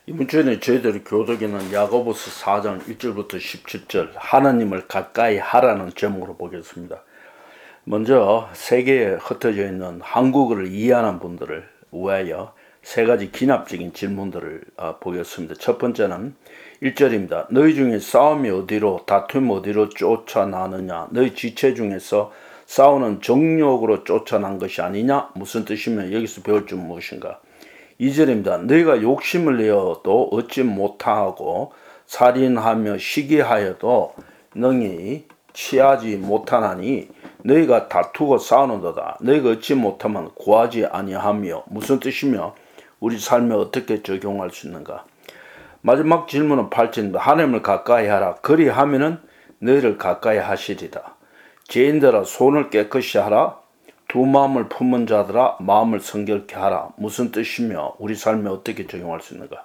이번 주에는 저희들이 교독에는 야고보서 4장 1절부터 17절 하나님을 가까이 하라는 제목으로 보겠습니다. 먼저 세계에 흩어져 있는 한국어를 이해하는 분들을 위하여 세 가지 기납적인 질문들을 보겠습니다. 첫 번째는 1절입니다. 너희 중에 싸움이 어디로 다툼이 어디로 쫓아나느냐? 너희 지체 중에서 싸우는 정욕으로 쫓아난 것이 아니냐? 무슨 뜻이며 여기서 배울 줄 무엇인가? 2절입니다. 너희가 욕심을 내어도 얻지 못하고 살인하며 시기하여도 능히 취하지 못하나니 너희가 다투고 싸우는도다. 너희가 얻지 못하면 구하지 아니하며 무슨 뜻이며 우리 삶에 어떻게 적용할 수 있는가? 마지막 질문은 8절입니다. 하나님을 가까이 하라. 그리하면은 너희를 가까이 하시리라. 죄인들아 손을 깨끗이 하라. 두 마음을 품은 자들아 마음을 성결케 하라. 무슨 뜻이며 우리 삶에 어떻게 적용할 수 있는가?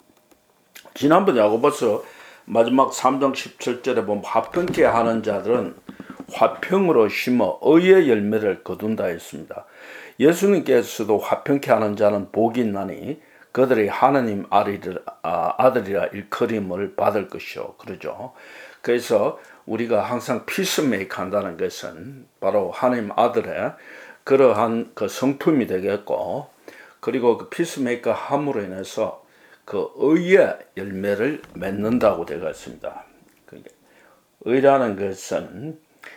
지난번 야고보서 마지막 3장 17절에 보면 화평케 하는 자들은 화평으로 심어 의의 열매를 거둔다 했습니다. 예수님께서도 화평케 하는 자는 복이 있나니 그들이 하나님 아들이라 일컬음을 받을 것이요. 그러죠. 그래서 우리가 항상 피스메이크 한다는 것은 바로 하나님 아들의 그러한 그 성품이 되겠고, 그리고 그 피스메이커 함으로 인해서 그 의의 열매를 맺는다고 되어 있습니다. 의라는 것은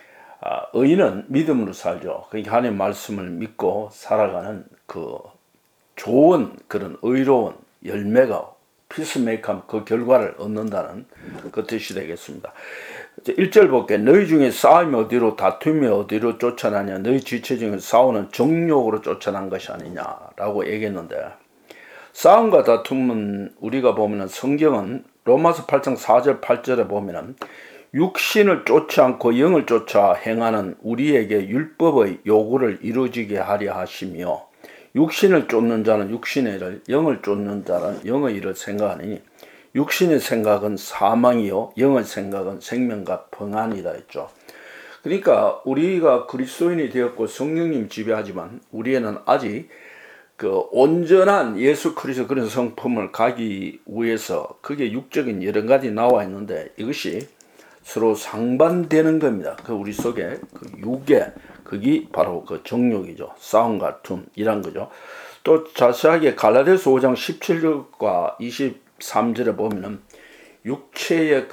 의는 믿음으로 살죠. 그러니까 하나님 말씀을 믿고 살아가는 그 좋은 그런 의로운 열매가 피스메이크하면 그 결과를 얻는다는 그 뜻이 되겠습니다. 1절 볼게요. 너희 중에 싸움이 어디로 다툼이 어디로 쫓아나냐? 너희 지체 중에 싸우는 정욕으로 쫓아난 것이 아니냐라고 얘기했는데, 싸움과 다툼은 우리가 보면은 성경은 로마서 8장 4절 8절에 보면은 육신을 쫓지 않고 영을 쫓아 행하는 우리에게 율법의 요구를 이루어지게 하려 하시며 육신을 쫓는 자는 육신의 일을, 영을 쫓는 자는 영의 일을 생각하니 육신의 생각은 사망이요 영의 생각은 생명과 평안이다 했죠. 그러니까 우리가 그리스도인이 되었고 성령님 지배하지만 우리에는 아직 그 온전한 예수 그리스도 그런 성품을 가기 위해서 그게 육적인 여러 가지 나와 있는데 이것이 서로 상반되는 겁니다. 그 우리 속에 그 육의 그게 바로 그 정욕이죠. 싸움과 다툼이란 거죠. 또 자세하게 갈라디아서 5장 17절과 23절에 보면은 육체의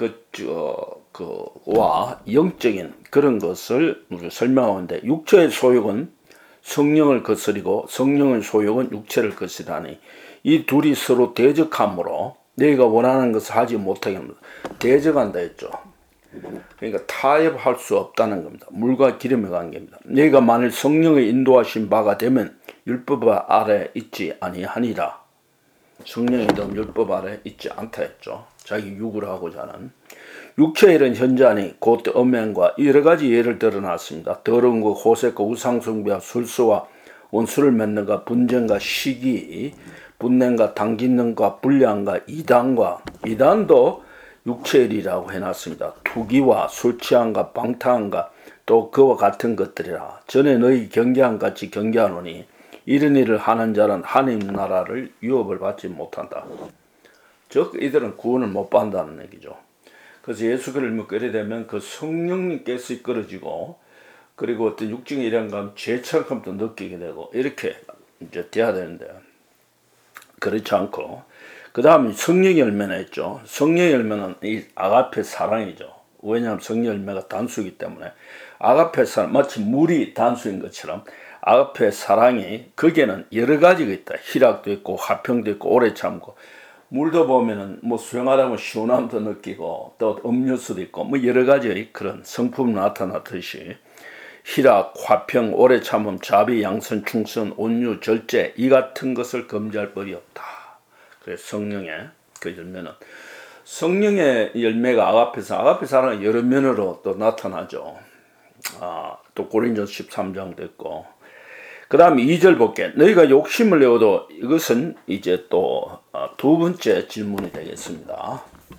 와 영적인 그런 것을 설명하는데, 육체의 소욕은 성령을 거스리고 성령의 소욕은 육체를 거스리라니 이 둘이 서로 대적함으로 너희가 원하는 것을 하지 못하게 합니다. 대적한다 했죠. 그러니까 타협할 수 없다는 겁니다. 물과 기름의 관계입니다. 너희가 만일 성령의 인도하신 바가 되면 율법 아래 있지 아니하니라. 성령의 인도는 율법 아래 있지 않다 했죠. 자기 육으로 하고자 하는 육체의 일은 현저하니 곧 음행과 여러 가지 예를 들어놨습니다. 더러운 것, 호색과 우상숭배와 술수와 원수를 맺는가 분쟁과 시기, 분냄과 당짓는과 불량과 이단도 육체의 일이라고 해놨습니다. 투기와 술 취함과 방탕함과 또 그와 같은 것들이라. 전에 너희 경계함 같이 경계하노니 이런 일을 하는 자는 하나님 나라를 유업을 받지 못한다. 즉 이들은 구원을 못 받는다는 얘기죠. 그래서 예수를 믿게 되면 그 성령님께서 이끌어지고, 그리고 어떤 육적인 일행감 죄책감도 느끼게 되고 이렇게 이제 돼야 되는데 그렇지 않고, 그 다음에 성령 열매는 있죠. 성령 열매는 이 아가페 사랑이죠. 왜냐하면 성령 열매가 단수이기 때문에 아가페 사랑, 마치 물이 단수인 것처럼 아가페 사랑이 거기에는 여러 가지가 있다. 희락도 있고 화평도 있고 오래 참고, 물도 보면은 뭐 수영하다 보면 시원함도 느끼고 또 음료수도 있고 뭐 여러 가지의 그런 성품이 나타나듯이 희락, 화평, 오래 참음, 자비, 양선, 충성, 온유, 절제 이 같은 것을 금지할 법이 없다. 그래서 성령의 그 열매는, 성령의 열매가 아가페 사랑은 여러 면으로 또 나타나죠. 또 고린도서 13장도 있고, 그 다음에 2절 볼게. 너희가 욕심을 내어도, 이것은 이제 또 두 번째 질문이 되겠습니다.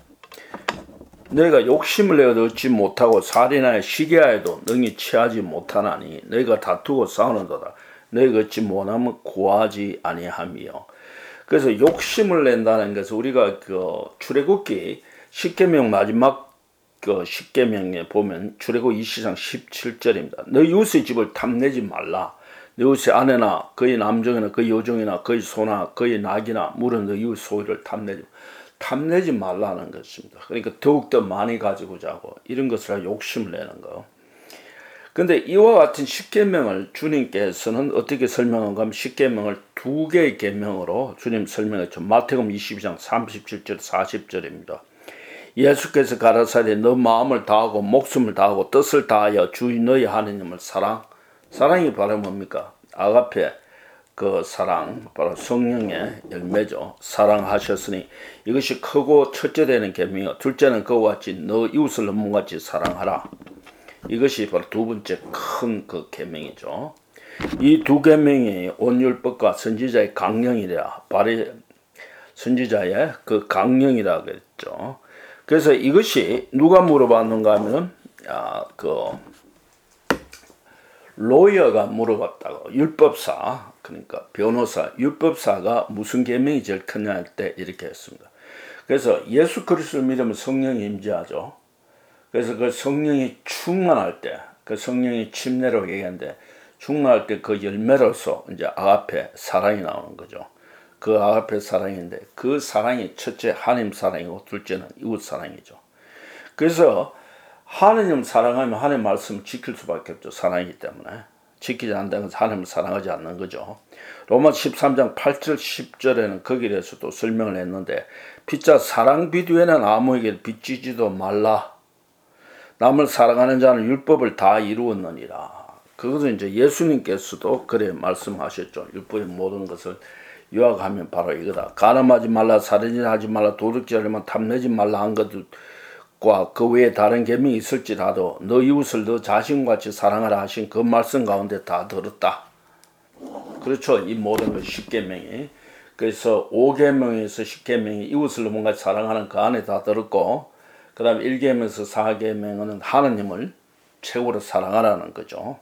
너희가 욕심을 내어도 얻지 못하고 살인하여 시기하여도 능히 취하지 못하나니 너희가 다투고 싸우는도다. 너희가 얻지 못하면 구하지 아니하며. 그래서 욕심을 낸다는 것은 우리가 그 출애굽기 10계명 마지막 그 10계명에 보면 출애굽 20장 17절입니다. 너 이웃의 집을 탐내지 말라. 너 이웃의 아내나 그의 남종이나 그의 여종이나 그의 소나 그의 낙이나 물은 너 이웃 소유를 탐내지 말라는 것입니다. 그러니까 더욱더 많이 가지고자 하고 이런 것을 욕심을 내는 거. 근데 이와 같은 10계명을 주님께서는 어떻게 설명한가 하면 10계명을 두 개의 계명으로 주님 설명했죠. 마태복음 22장 37절 40절입니다. 예수께서 가라사대 너 마음을 다하고 목숨을 다하고 뜻을 다하여 주 너희 하나님을 사랑이 바로 뭡니까? 아가페 그 사랑 바로 성령의 열매죠. 사랑하셨으니 이것이 크고 첫째 되는 계명이요 둘째는 그와 같이 너 이웃을 너 몸같이 사랑하라. 이것이 바로 두 번째 큰 그 계명이죠. 이 두 계명이 온율법과 선지자의 강령이라 바리 선지자의 그 강령이라 그랬죠. 그래서 이것이 누가 물어봤는가 하면은 로이어가 물어봤다고. 율법사 그러니까 변호사 율법사가 무슨 계명이 제일 크냐 할 때 이렇게 했습니다. 그래서 예수 그리스도를 믿으면 성령이 임재하죠. 그래서 그 성령이 충만할 때, 그 성령이 침례로 얘기하는데 충만할 때 그 열매로서 이제 아가페 사랑이 나오는 거죠. 그 아가페 사랑인데 그 사랑이 첫째 하나님 사랑이고 둘째는 이웃 사랑이죠. 그래서 하나님 사랑하면 하나님 말씀을 지킬 수밖에 없죠. 사랑이기 때문에. 지키지 않는다는 것은 하나님을 사랑하지 않는 거죠. 로마 13장 8절 10절에는 거기에 대해서도 설명을 했는데 피자 사랑 비두에는 아무에게 빚지지도 말라. 남을 사랑하는 자는 율법을 다 이루었느니라. 그것은 이제 예수님께서도 그래 말씀하셨죠. 율법의 모든 것을 요약하면 바로 이거다. 간음하지 말라, 살인하지 말라, 도둑질하면 탐내지 말라 한 것과 그 외에 다른 계명이 있을지라도 너 이웃을 너 자신같이 사랑하라 하신 그 말씀 가운데 다 들었다. 그렇죠. 이 모든 것 10계명이. 그래서 5계명에서 10계명이 이웃을 뭔가 사랑하는 그 안에 다 들었고 그 다음에 1계명에서 4계명은 하나님을 최고로 사랑하라는 거죠.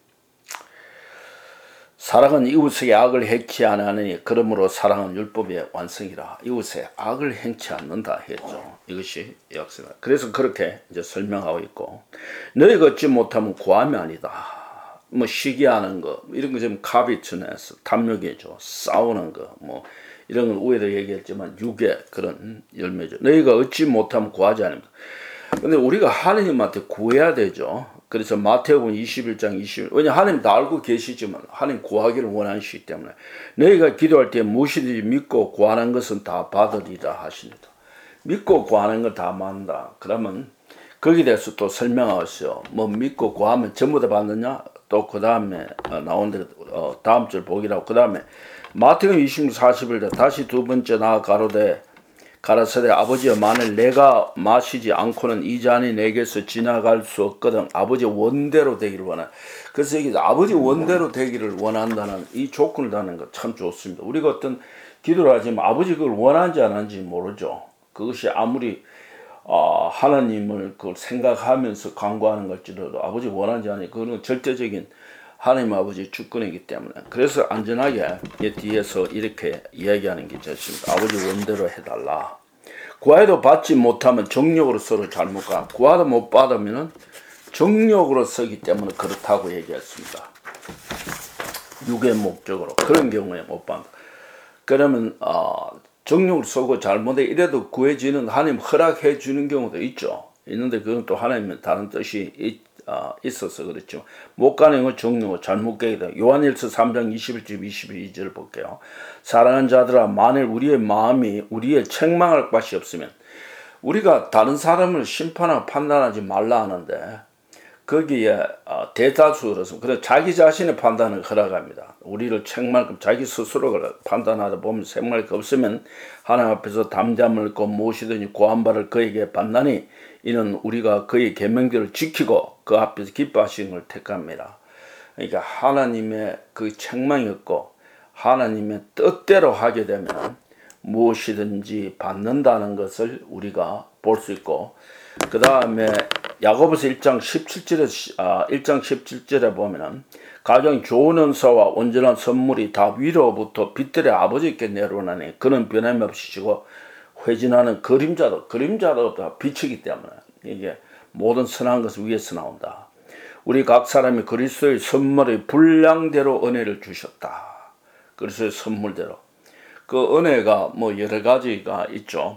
사랑은 이웃에게 악을 행치 않으니 그러므로 사랑은 율법의 완성이라. 이웃에 악을 행치 않는다 했죠. 이것이 역사다. 그래서 그렇게 이제 설명하고 있고 너희가 얻지 못하면 구함이 아니다. 뭐 시기하는 거 이런 거 좀 카비츠네스 탐욕이죠. 싸우는 거 뭐 이런 건 우에도 얘기했지만 육의 그런 열매죠. 너희가 얻지 못하면 구하지 않습니다. 근데 우리가 하나님한테 구해야 되죠. 그래서 마태복음 21장 21. 왜냐 하나님 다 알고 계시지만 하나님 구하기를 원하시기 때문에 너희가 기도할 때 무엇이든지 믿고 구하는 것은 다 받으리라 하십니다. 믿고 구하는 걸 다 받는다. 그러면 거기에 대해서 또 설명하세요. 뭐 믿고 구하면 전부 다 받느냐? 또 그 다음에 나오는데 다음 절 보기라고. 그 다음에 마태복음 26, 41절 다시 두 번째 나아가로되 가라사대 아버지여 만일 내가 마시지 않고는 이 잔이 내게서 지나갈 수 없거든 아버지 원대로 되기를 원한다. 그래서 여기 아버지 원대로 되기를 원한다는 이 조건을 다는 거 참 좋습니다. 우리가 어떤 기도를 하지만 아버지 그걸 원하는지 안 하는지 모르죠. 그것이 아무리 하나님을 그걸 생각하면서 간구하는 걸지라도 아버지 원하는지 안 하는지 그건 절대적인 하나님 아버지 주권이기 때문에 그래서 안전하게 뒤에서 이렇게 이야기하는 게 좋습니다. 아버지 원대로 해달라. 구하여도 받지 못하면 정욕으로 서로 잘못 가. 구하도 못 받으면 정욕으로 서기 때문에 그렇다고 얘기했습니다. 육의 목적으로 그런 경우에 못 받는다. 그러면 정욕을 서고 잘못해 이래도 구해지는 하나님 허락해 주는 경우도 있죠. 있는데 그건 또 하나님의 다른 뜻이 있어서 그렇죠. 못 가는 건 정욕, 잘못 깨기다. 요한일서 3장 21절 22절 볼게요. 사랑하는 자들아 만일 우리의 마음이 우리의 책망할 것이 없으면 우리가 다른 사람을 심판하고 판단하지 말라 하는데 거기에 대다수로서 그래 자기 자신의 판단을 허락합니다. 우리를 책망할 자기 스스로를 판단하다 보면 책망할 게 없으면 하나님 앞에서 담대함을 얻고 무엇이든지 구한 바를 그에게 받나니 이는 우리가 그의 계명들을 지키고 그 앞에서 기뻐하시는 걸 택합니다. 그러니까 하나님의 그 책망이 없고 하나님의 뜻대로 하게 되면 무엇이든지 받는다는 것을 우리가 볼 수 있고 그 다음에 야고보서 1장 17절에 보면은 가장 좋은 은사와 온전한 선물이 다 위로부터 빛들의 아버지께 내려오나니 그는 변함없이 시고 회진하는 그림자도 다 빛이기 때문에 이게 모든 선한 것은 위에서 나온다. 우리 각 사람이 그리스도의 선물의 분량대로 은혜를 주셨다. 그리스도의 선물대로. 그 은혜가 뭐 여러 가지가 있죠.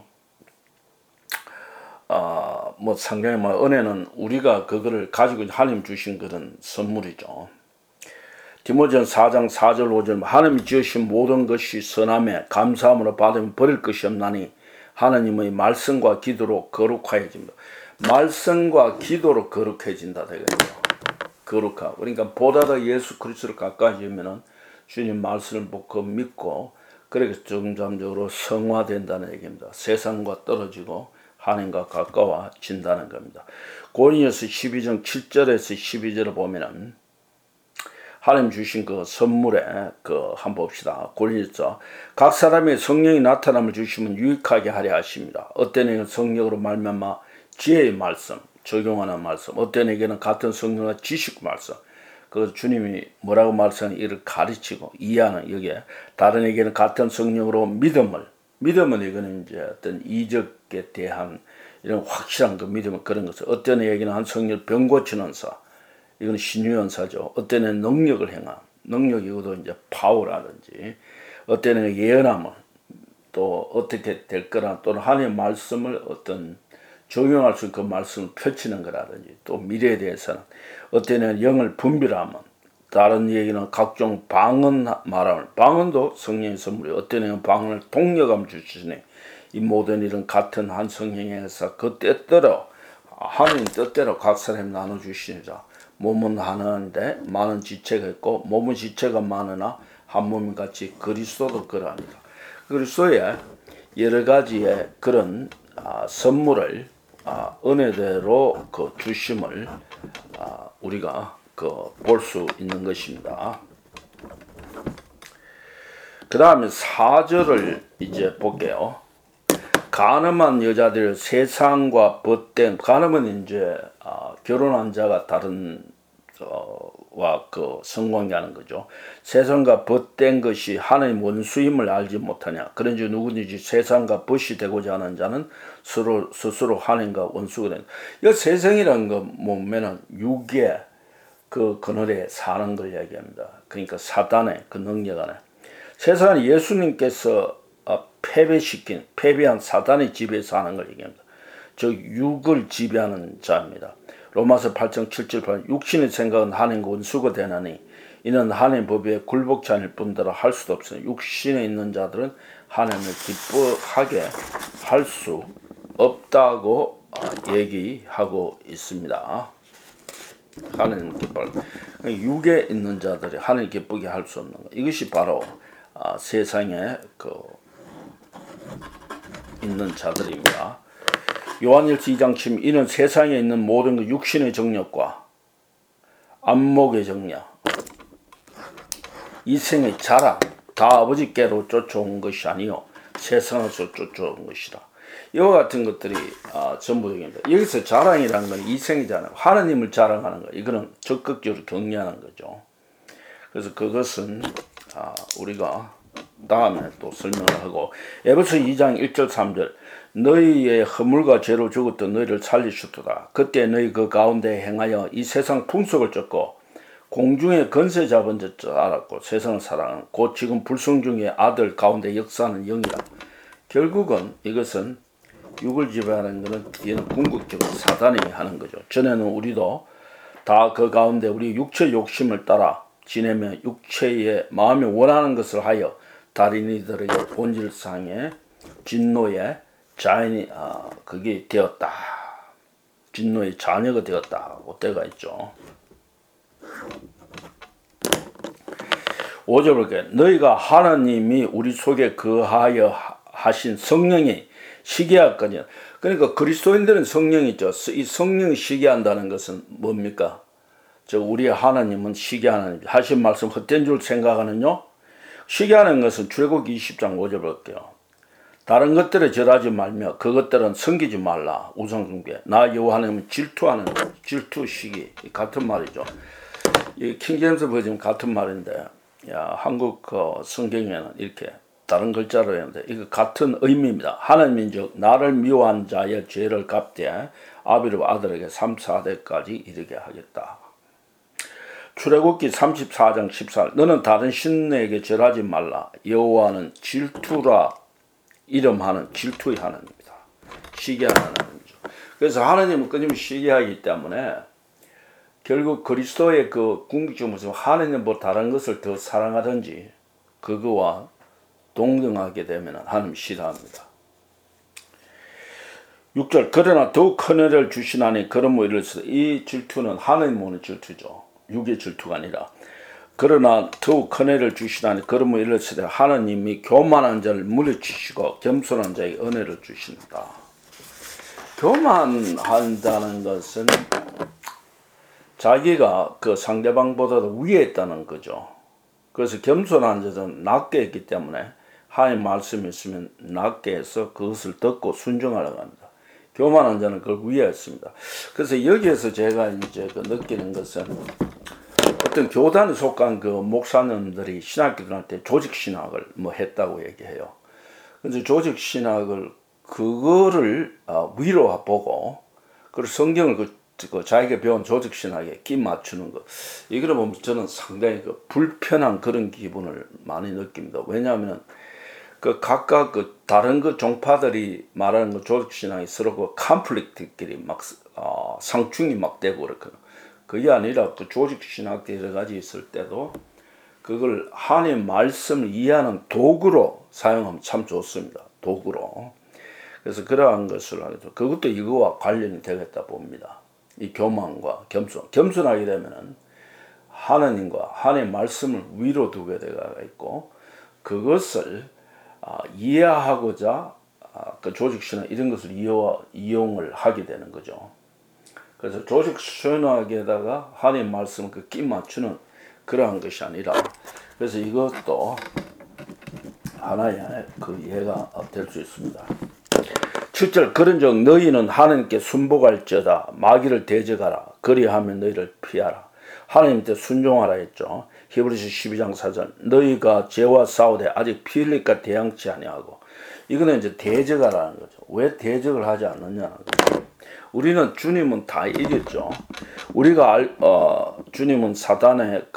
뭐 상당히 뭐 은혜는 우리가 그거를 가지고 하나님 주신 그런 선물이죠. 디모데전 4장 4절 5절 하나님이 지으신 모든 것이 선함에 감사함으로 받으면 버릴 것이 없나니 하나님의 말씀과 기도로 거룩하여집니다. 말씀과 기도로 거룩해진다 되거든요. 거룩하고 그러니까 보다 더 예수 그리스도를 가까워지면은 주님 말씀을 믿고 그렇게 점점적으로 성화된다는 얘기입니다. 세상과 떨어지고 하나님과 가까워진다는 겁니다. 고린도서 12장 7절에서 12절을 보면은 하나님 주신 그 선물에 한번 봅시다. 고린도서 각 사람의 성령이 나타남을 주시면 유익하게 하려 하십니다. 어떤 에게는 성령으로 말미암아 지혜의 말씀, 적용하는 말씀, 어떤 에게는 같은 성령과 지식 말씀. 그 주님이 뭐라고 말씀하는 이를 가르치고 이해하는 여기에 다른 에게는 같은 성령으로 믿음은 이거는 이제 어떤 이적에 대한 이런 확실한 그 믿음은 그런 것을 어떤 에게는 한 성령 병 고치는 사 이건 신유연사죠. 어떤 애는 능력을 행함. 능력이고도 이제 파워라든지 어떤 애는 예언함을 또 어떻게 될 거라 또는 하나님의 말씀을 어떤 적용할 수 있는 그 말씀을 펼치는 거라든지 또 미래에 대해서는 어떤 애는 영을 분별하면 다른 얘기는 각종 방언 말함을 방언도 성령의 선물이 어떤 애는 방언을 동력함 주시네. 이 모든 일은 같은 한 성령에서 그 뜻대로 하나님 뜻대로 각 사람이 나눠주시니라. 몸은 하나인데 많은 지체가 있고 몸은 지체가 많으나 한 몸인 같이 그리스도도 그러하니라. 그리스도의 여러 가지의 그런 선물을 은혜대로 그 주심을 우리가 볼 수 있는 것입니다. 그 다음에 4절을 이제 볼게요. 간음한 여자들 세상과 벗된 간음은 이제 결혼한 자가 다른 와 성관계하는 거죠. 세상과 벗된 것이 하나님 원수임을 알지 못하냐. 그런즉 누구든지 세상과 벗이 되고자 하는 자는 스스로 하나님과 원수가 된다. 이 세상이라는 거 보면은 육의 그 그늘에 사는 걸 얘기합니다. 그러니까 사단의 그 능력 안에 세상은 예수님께서 패배한 사단의 지배에서 하는 걸 얘기합니다. 즉 육을 지배하는 자입니다. 로마서 8장 7절 8 육신의 생각은 하나님과 원수가 되나니 이는 하나님의 법에 굴복치 않을 뿐더러 할 수도 없으니 육신에 있는 자들은 하나님을 기뻐하게 할 수 없다고 얘기하고 있습니다. 하나님 기뻐할 육에 있는 자들이 하나님 기쁘게 할 수 없는 것 이것이 바로 세상에 있는 자들입니다. 요한일서 2장 10 이는 세상에 있는 모든 그 육신의 정력과 안목의 정력 이생의 자랑 다 아버지께로 쫓아온 것이 아니요 세상에서 쫓아온 것이다. 이와 같은 것들이 전부적입니다. 여기서 자랑이라는 건 이생의 자랑 하나님을 자랑하는 거 이거는 적극적으로 격려하는 거죠. 그래서 그것은 우리가 다음에 또 설명을 하고 에베소 2장 1절 3절 너희의 허물과 죄로 죽었던 너희를 살리셨도다. 그때 너희 그 가운데 행하여 이 세상 풍속을 쫓고 공중의 건세 잡은 줄 알았고 세상을 사랑하는 곧 지금 불성 중의 아들 가운데 역사하는 영이라. 결국은 이것은 육을 지배하는 것은 뒤에는 궁극적으로 사단이 하는 거죠. 전에는 우리도 다 그 가운데 우리 육체 욕심을 따라 지내며 육체의 마음이 원하는 것을 하여 다른 이들에게 본질상의 진노의 자인이 그게 되었다. 진노의 자녀가 되었다. 그때가 있죠. 5절 볼게요. 너희가 하나님이 우리 속에 거하여 하신 성령이 시기하거니와. 그러니까 그리스도인들은 성령이 있죠. 이 성령이 시기한다는 것은 뭡니까? 우리 하나님은 시기하는 하신 말씀 헛된 줄 생각하는요. 시기하는 것은 출애굽기 20장 5절 볼게요. 다른 것들에 절하지 말며 그것들은 섬기지 말라. 우상숭배. 나 여호와 하나님은 질투하는 것. 질투 시기 같은 말이죠. 이 킹제임스 버전 같은 말인데, 야, 한국 성경에는 이렇게 다른 글자로 했는데 이거 같은 의미입니다. 하나님이 즉 나를 미워한 자의 죄를 갚되 아비로 아들에게 3, 4대까지 이르게 하겠다. 출애굽기 34장 14절 너는 다른 신에게 절하지 말라. 여호와는 질투라 이름하는 질투의 하나님입니다. 시기하는 하나님이죠. 그래서 하나님은 끊임없이 시기하기 때문에 결국 그리스도의 그 궁극점은 하나님 뭐 다른 것을 더 사랑하든지 그거와 동등하게 되면 하나님 싫어합니다. 6절 그러나 더욱 큰 은혜를 주시나니 그러므로 이르시되 이 질투는 하나님 오는 질투죠. 육의 질투가 아니라 그러나 더욱 큰 은혜를 주시나니 그러므로 이르시되 하나님이 교만한 자를 물리치시고 겸손한 자에게 은혜를 주신다. 교만한다는 것은 자기가 그 상대방보다도 위에 있다는 거죠. 그래서 겸손한 자는 낮게 있기 때문에 하나님 말씀이 있으면 낮게 해서 그것을 듣고 순종하려고 합니다. 교만한 자는 그걸 위에 있습니다. 그래서 여기에서 제가 이제 느끼는 것은 어떤 교단에 속한 그 목사님들이 신학교 다닐 때 조직신학을 뭐 했다고 얘기해요. 그래서 조직신학을 그거를 위로 보고 그리고 성경을 그 자기가 배운 조직신학에 끼 맞추는 것 이거를 보면 저는 상당히 그 불편한 그런 기분을 많이 느낍니다. 왜냐하면 그 각각 그 다른 그 종파들이 말하는 그 조직신학이 서로 그 컨플릭트끼리 막 상충이 막 되고 그렇거든요. 그게 아니라 그 조직신학 여러 가지 있을 때도 그걸 하나님 말씀을 이해하는 도구로 사용하면 참 좋습니다. 도구로. 그래서 그러한 것을 하겠죠. 그것도 이거와 관련이 되겠다 봅니다. 이 교만과 겸손. 겸손하게 되면은 하나님과 하나님의 말씀을 위로 두게 되가 있고 그것을 이해하고자 그 조직신학 이런 것을 이용을 하게 되는 거죠. 그래서 조직신학에다가 하나님의 말씀을 그 끼 맞추는 그러한 것이 아니라 그래서 이것도 하나의 그 예가 될 수 있습니다. 7절 그런즉 너희는 하나님께 순복할지어다 마귀를 대적하라 그리하면 너희를 피하라. 하나님께 순종하라 했죠. 히브리서 12장 4절 너희가 죄와 싸우되 아직 피 흘릴까 대항치 아니하고 이거는 이제 대적하라는 거죠. 왜 대적을 하지 않느냐는 거죠. 우리는 주님은 다 이겼죠. 우리가 주님은 사단의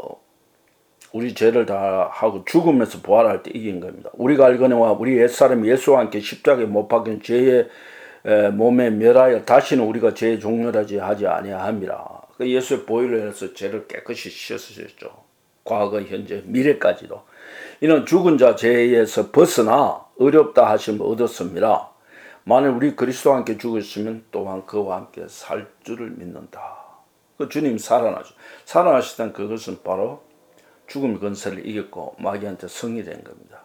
우리 죄를 다 하고 죽으면서 부활할 때 이긴 겁니다. 우리가 알거니와 우리 옛사람 예수와 함께 십자가에 못 박힌 죄의 몸에 멸하여 다시는 우리가 죄에 종렬하지 하지 아니함이라. 예수의 보혈로 해서 죄를 깨끗이 씻으셨죠. 과거, 현재, 미래까지도. 이는 죽은 자 죄에서 벗어나 어렵다 하심을 얻었습니다. 만일 우리 그리스도와 함께 죽었으면 또한 그와 함께 살 줄을 믿는다. 그 주님 살아나죠. 살아나시던 그것은 바로 죽음의 권세를 이겼고 마귀한테 승리된 겁니다.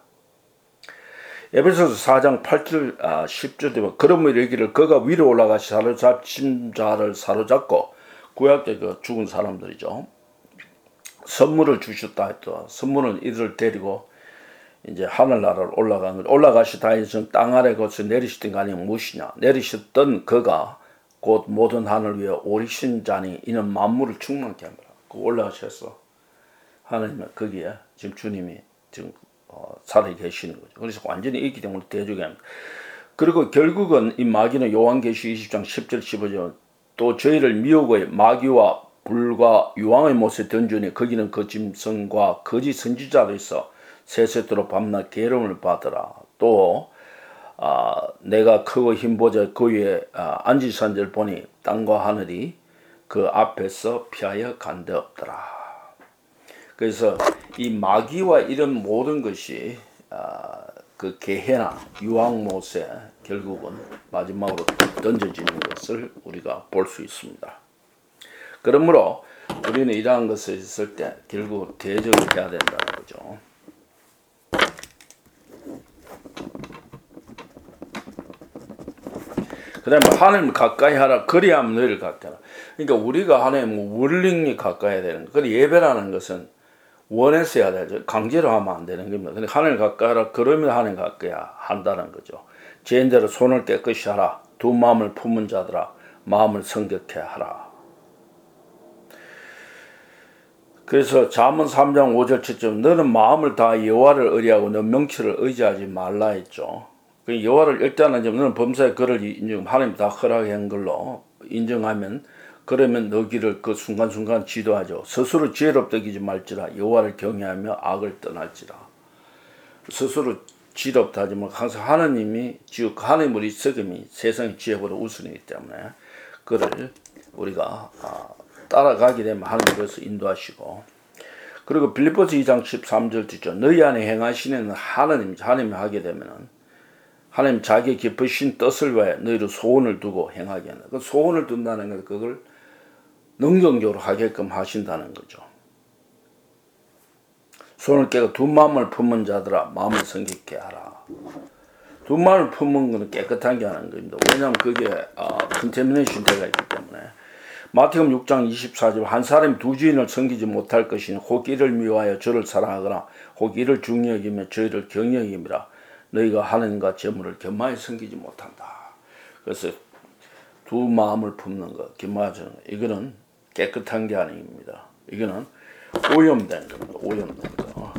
에베소서 4장 8절 10절 되면 그러므로 이르기를 그가 위로 올라가시 사로잡힌 자를 사로잡고 구약의 그 죽은 사람들이죠. 선물을 주셨다 했다. 선물은 이들을 데리고 이제 하늘나라로 올라간 거죠. 올라가시다 해서 땅 아래 것을 내리시던 거 아니면 무엇이냐. 내리셨던 그가 곧 모든 하늘 위에 오리신 자니 이는 만물을 충만케 합니다. 그 올라가셔서 하나님은 거기에 지금 주님이 지금 살아 계시는 거죠. 그래서 완전히 있기 때문에 대적이 합니다. 그리고 결국은 이 마귀는 요한계시 20장 10절 15절 또 저희를 미혹의 마귀와 불과 유황의 못에 던지니 거기는 그 짐승과 거짓 선지자도 있어 세세토록 밤낮 괴로움을 받으라. 또 내가 크고 힘보자 그 위에 앉으신 자를 보니 땅과 하늘이 그 앞에서 피하여 간 데 없더라. 그래서 이 마귀와 이런 모든 것이 그 게헤나 유황못에 결국은 마지막으로 던져지는 것을 우리가 볼 수 있습니다. 그러므로 우리는 이러한 것을 있을 때 결국 대적을 해야 된다는 거죠. 그 다음에 하나님을 가까이 하라 그리하면 너희를 가까이 하라. 그러니까 우리가 하나님을 원링이 가까이 해야 되는 거예요. 근데 예배라는 것은 원해서 해야 되죠. 강제로 하면 안 되는 겁니다. 근데 하나님 가까이 하라 그러면 하나님 가까이 한다는 거죠. 죄인대로 손을 깨끗이 하라. 두 마음을 품은 자들아 마음을 성격해 하라. 그래서 잠언 3장 5절 7절 너는 마음을 다 여호와를 의뢰하고 너 명철을 의지하지 말라 했죠. 그 여호와를 일단은 너는 범사의 그를 인정, 하나님 다 허락한 걸로 인정하면 그러면 너 길을 그 순간순간 지도하죠. 스스로 지혜롭다 여기지 말지라 여호와를 경외하며 악을 떠날지라. 스스로 지혜롭다 하지 말고 항상 하나님이 즉 하나님을 이석임이 세상의 지혜보다 우선이기 때문에 그를 우리가 따라가게 되면 하나님께서 인도하시고, 그리고 빌립보서 2장 13절 뒤죠. 너희 안에 행하시는 하나님이 하게 되면은 하나님 자기 깊으신 뜻을 위해 너희로 소원을 두고 행하게 한다. 그 소원을 둔다는 건 그걸 능동적으로 하게끔 하신다는 거죠. 손을 깨고 두 마음을 품은 자들아 마음을 성결케 하라. 두 마음을 품은 것은 깨끗한 게 하는 겁니다. 왜냐하면 그게 컨테미네이션 되어 있기 때문에. 마태복음 6장 24절 한 사람이 두 주인을 섬기지 못할 것이니 혹 이를 미워하여 저를 사랑하거나 혹 이를 중히 여기며 저희를 경히 여김이라. 너희가 하나님과 재물을 겸하여 섬기지 못한다. 그래서 두 마음을 품는 것, 겸하여는 이거는 깨끗한 게 아닙니다. 이거는 오염된 겁니다. 오염된 거.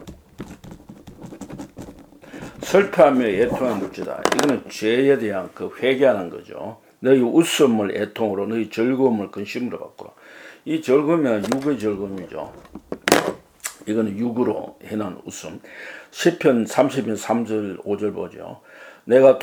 설파하며 애통하는 물지다. 이거는 죄에 대한 그 회개하는 거죠. 너희 웃음을 애통으로 너희 즐거움을 근심으로 바꾸라. 이 즐거움은 육의 즐거움이죠. 이거는 육으로 해놓은 웃음. 시편 30편 3절 5절 보죠. 내가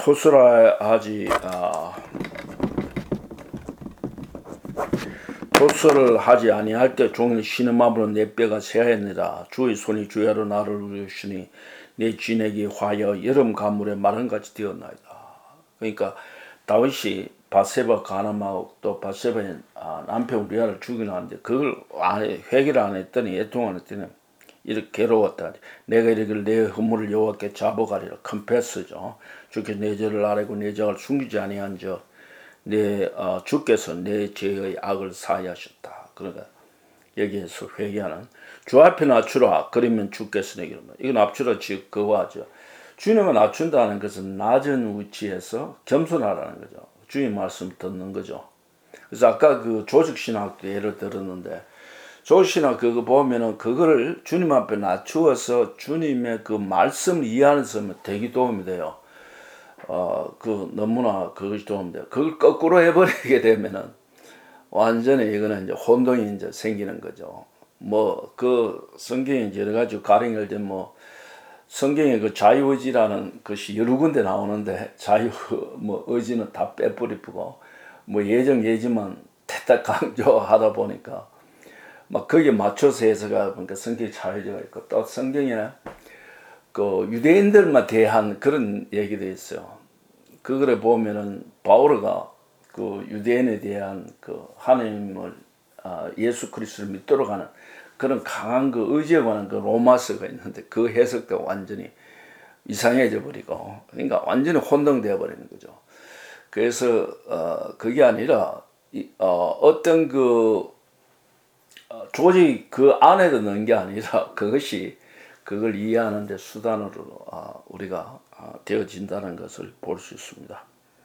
토설을 하지 아니할 때 종일 쉬는 마음으로 내 뼈가 쇠하였느라. 주의 손이 주야로 나를 누르시니 내 진액이 화여 여름 가물에 마른같이 되었나이다. 그러니까 다윗이 바세바 가늠하고 또 바세바의 남편 우리아를 죽이려 하는데 그걸 회개를 안 했더니 애통 안 했더니 이렇게 괴로웠다. 내가 이르기를 내 허물을 여호와께 잡아가리라. 컨페스죠. 주께서 내 죄를 아뢰고 내 죄를 숨기지 아니한즉 주께서 내 죄의 악을 사하셨다. 그러니까 여기에서 회개하는 주 앞에 낮추라. 그러면 주께서 내게 이건 낮추라 즉 그거하죠. 주님을 낮춘다는 것은 낮은 위치에서 겸손하라는 거죠. 주님 말씀 듣는 거죠. 그래서 아까 그 조직신학 예를 들었는데 조직신학 그거 보면은 그거를 주님 앞에 낮추어서 주님의 그 말씀을 이해하는 사람은 되게 도움이 돼요. 너무나 그것이 도움이 돼요. 그걸 거꾸로 해버리게 되면은 완전히 이거는 이제 혼동이 이제 생기는 거죠. 그 성경에 여러 가지 가령할 때 성경에 그 자유의지라는 것이 여러 군데 나오는데 의지는 다 빼버리고 예지만 대딱 강조하다 보니까 거기에 맞춰서 해석하다 보니까 성경에 자유의지가 있고 또 성경에 그 유대인들만 대한 그런 얘기도 있어요. 그거를 보면은 바오르가 그 유대인에 대한 그 하나님을 예수 그리스도를 믿도록 하는 그런 강한 그 의지에 관한 그 로마서가 있는데 그 해석도 완전히 이상해져 버리고 그러니까 완전히 혼동되어 버리는 거죠. 그래서 그게 아니라 어떤 그 조직 그 안에도 넣은 게 아니라 그걸 이해하는 데 수단으로 우리가 되어진다는 것을 볼 수 있습니다.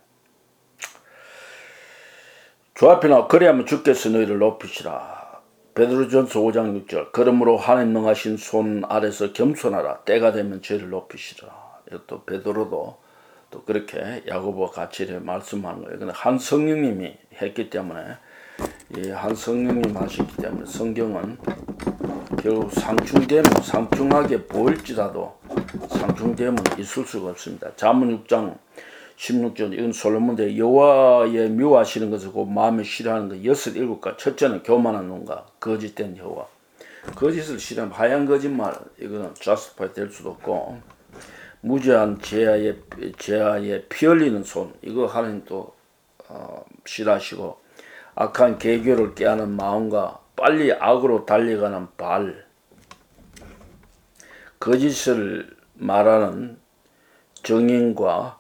주 앞에 나와 그리하면 주께서 너희를 높이시라. 베드로전서 5장 6절 그러므로 하나님 능하신 손 아래서 겸손하라. 때가 되면 죄를 높이시라. 또 베드로도 또 그렇게 야고보와 같이 말씀하는 거예요. 근데 한 성령님이 했기 때문에 한 성령님 하시기 때문에 성경은 결국 상충하게 보일지라도 상충됨은 있을 수가 없습니다. 잠언 6장 16절 이건 솔로몬대 여호와의 미워하시는 것을 곧 마음에 싫어하는 것 67가지. 첫째는 교만한 눈과 거짓된 여호와. 거짓을 싫어하면 하얀 거짓말 이거는 justify 될 수도 없고 무죄한 제아에 피 흘리는 손 이거 하나님 또 싫어하시고 악한 계교를 깨하는 마음과 빨리 악으로 달려가는 발 거짓을 말하는 정인과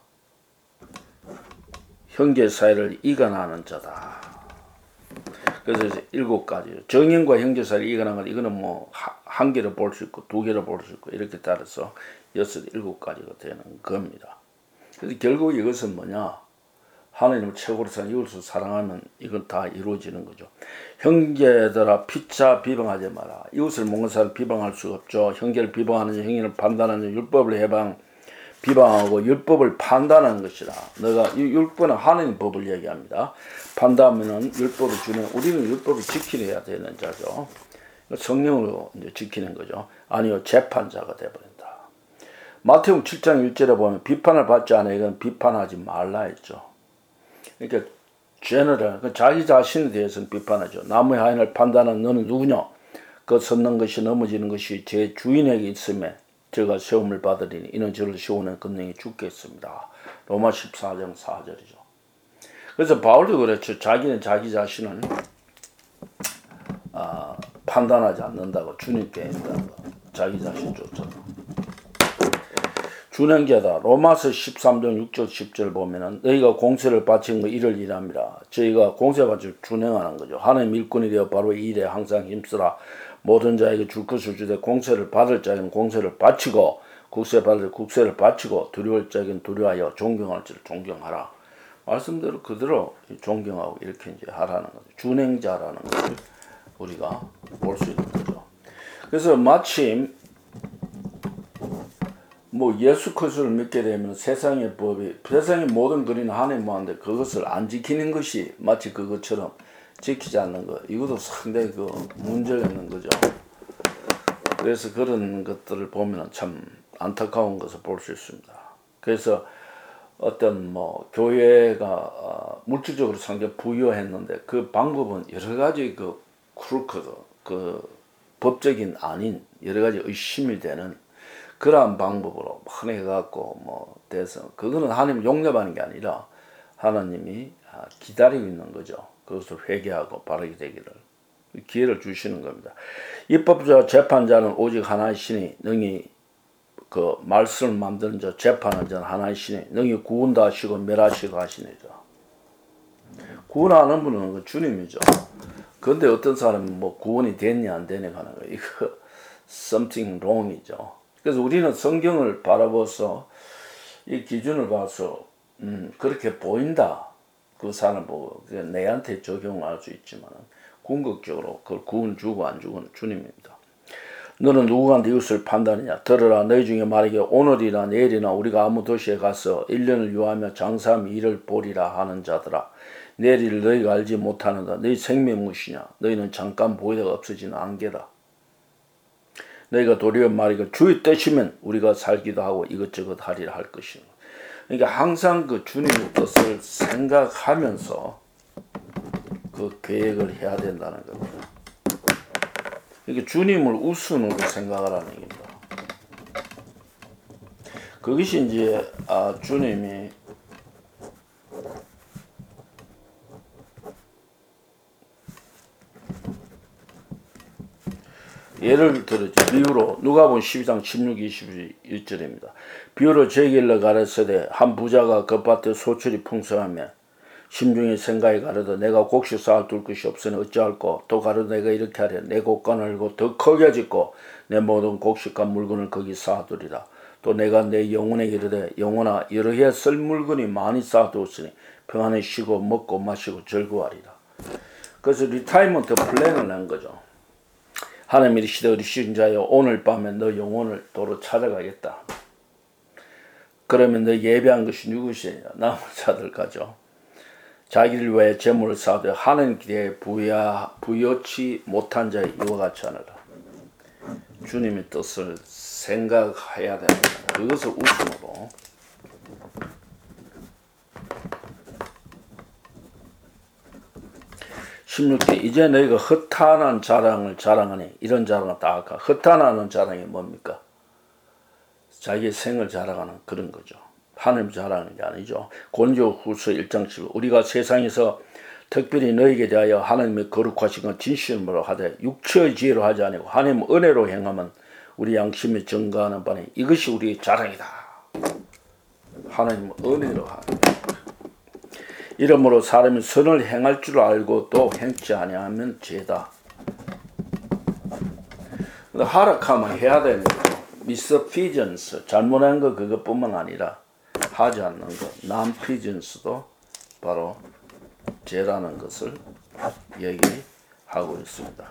형제 사이를 이간하는 자다. 그래서 7가지. 정인과 형제 사이를 이간하는 건 이거는 한 개를 볼 수 있고 두 개를 볼 수 있고 이렇게 따라서 7가지가 되는 겁니다. 그래서 결국 이것은 뭐냐? 하나님을 최고로 사랑, 이웃을 사랑하면 이건 다 이루어지는 거죠. 형제들아 피차 비방하지 마라. 이웃을 먹는 사람 비방할 수가 없죠. 형제를 비방하는 행위를 판단하는 율법을 비방하고 율법을 판단하는 것이라. 너가 율법은 하나님 법을 얘기합니다. 판단하면은 율법을 주는, 우리는 율법을 지키려야 되는 자죠. 성령으로 이제 지키는 거죠. 아니요, 재판자가 되어버린다. 마태복음 7장 1절에 보면 비판을 받지 않아 이건 비판하지 말라 했죠. 그러니까 제너럴, 자기 자신에 대해서는 비판하죠. 나무의 하인을 판단하는 너는 누구냐? 그 섰는 것이 넘어지는 것이 제 주인에게 있음에 저가 시험을 받으리니 이는 저를 시험하는 금령이 죽겠습니다. 로마 14장 4절이죠. 그래서 바울도 그렇죠. 자기는 자기 자신을 판단하지 않는다고, 주님께 있다고. 자기 자신조차도. 준행자다. 로마서 13장 6절 10절 보면은 너희가 공세를 바친 거 이를 일함이라. 저희가 공세 바치고 준행하는 거죠. 하나님 일꾼이 되어 바로 이 일에 항상 힘쓰라. 모든 자에게 줄 것을 주되 공세를 받을 자에게는 공세를 바치고 국세 받을 국세를 바치고 두려울 자에게는 두려워하여 존경할 자를 존경하라. 말씀대로 그대로 존경하고 이렇게 이제 하라는 거죠. 준행자라는 것을 우리가 볼 수 있는 거죠. 그래서 마침 예수 그리스도를 믿게 되면 세상의 법이, 세상의 모든 거리는 하나님 모한데 그것을 안 지키는 것이 마치 그것처럼 지키지 않는 것, 이것도 상당히 문제가 있는 거죠. 그래서 그런 것들을 보면 참 안타까운 것을 볼 수 있습니다. 그래서 어떤 교회가 물질적으로 상당히 부유했는데 그 방법은 여러 가지 법적인 아닌 여러 가지 의심이 되는 그러한 방법으로 막 해갖고 돼서 그거는 하나님 용납하는 게 아니라 하나님이 기다리고 있는 거죠. 그것을 회개하고 바르게 되기를 기회를 주시는 겁니다. 입법자 재판자는 오직 하나이시니 능히 그 말씀을 만드는 자 재판하는 자는 하나이시니 능히 구원다 하시고 멸하시고 하시니죠. 구원하는 분은 주님이죠. 그런데 어떤 사람은 구원이 됐냐 안 되냐 하는 거예요. 이거 something wrong이죠. 그래서 우리는 성경을 바라보서 이 기준을 봐서 그렇게 보인다. 그 사람 보고 내한테 적용할 수 있지만 궁극적으로 그걸 구원 주고 안 주고는 주님입니다. 너는 누구가 네 이웃을 판단하냐? 들으라. 너희 중에 말하기에 오늘이나 내일이나 우리가 아무 도시에 가서 1년을 유하며 장사하며 일을 보리라 하는 자들아. 내일을 너희가 알지 못하는가? 너희 생명이 무엇이냐? 너희는 잠깐 보이다가 없어지는 안개다. 너희가 도리어 말이고 주의 뜻이면 우리가 살기도 하고 이것저것 하리라 할 것이다. 그러니까 항상 그 주님의 뜻을 생각하면서 그 계획을 해야 된다는 겁니다. 그러니까 주님을 우선으로 생각하라는 얘기입니다. 그것이 이제 주님이 예를 들어 비유로 누가복음 12장 16, 21절입니다. 비유로 제길러 가라사대 한 부자가 그 밭에 소출이 풍성하며 심중에 생각이 가로되 내가 곡식 쌓아둘 것이 없으니 어찌할꼬 또 가로되 내가 이렇게 하랴 내 곡간을 알고 더 크게 짓고 내 모든 곡식과 물건을 거기 쌓아두리라. 또 내가 내 영혼에게 이르되 영혼아 여러 해 쓸 물건이 많이 쌓아두었으니 평안히 쉬고 먹고 마시고 즐거워하리라. 그래서 리타이먼트 플랜을 낸 거죠. 하나님이 이르시되 어리석은 자여 오늘 밤에 너 영혼을 도로 찾아가겠다. 그러면 너 예배한 것이 누구시냐? 남은 자들 가죠. 자기를 위해 재물을 쌓되 하나님께 부여치 못한 자의 이와 같이 하느라. 주님의 뜻을 생각해야 됩니다. 그것을 우선으로. 16절 이제 너희가 허탄한 자랑을 자랑하니 이런 자랑은 다 악하. 허탄하는 자랑이 뭡니까? 자기의 생을 자랑하는 그런 거죠. 하나님 자랑하는 게 아니죠. 고린도후서 1장 10 우리가 세상에서 특별히 너희에게 대하여 하나님의 거룩하신 건 진실로 하되 육체의 지혜로 하지 아니고 하나님 은혜로 행하면 우리 양심에 증거하는 바니 이것이 우리의 자랑이다. 하나님 은혜로 하는 거예요. 이러므로 사람이 선을 행할 줄 알고 또 행치 아니하면 죄다. 하락하면 해야 되는 거죠. 미스피전스 잘못한 거 그것뿐만 아니라 하지 않는 거 남피전스도 바로 죄라는 것을 얘기하고 있습니다.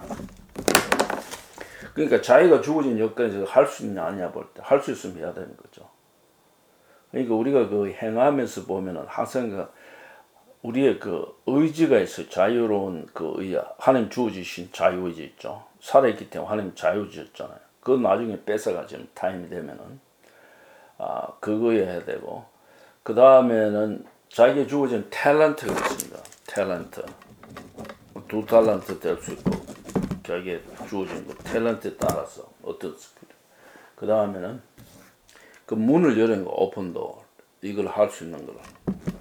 그러니까 자기가 주어진 여건에서 할 수 있냐 아니냐 볼 때 할 수 있으면 해야 되는 거죠. 그러니까 우리가 그 행하면서 보면은 항상 우리의 그 의지가 있어요. 자유로운 그 하나님 주어지신 자유의지 있죠. 살아있기 때문에 하나님 자유 주셨잖아요. 그거 나중에 뺏어가지는 타임이 되면은 그거에 해야 되고, 그 다음에는 자기가 주어진 탤런트가 있습니다. 탤런트 2달란트 될 수 있고, 자기가 주어진 그 탤런트에 따라서 어떤 스피드. 그 다음에는 그 문을 여는 거 오픈도어, 이걸 할 수 있는 거라.